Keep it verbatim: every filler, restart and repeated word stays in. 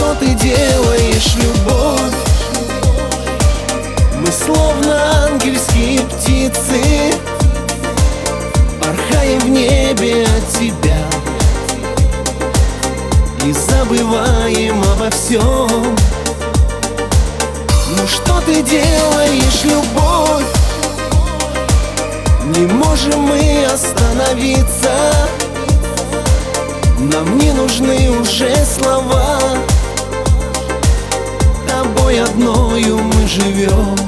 что ты делаешь, любовь? Мы словно ангельские птицы, порхаем в небе от тебя и забываем обо всем. Ну что ты делаешь, любовь? Не можем мы остановиться, нам не нужны уже слова, тобой одною мы живем.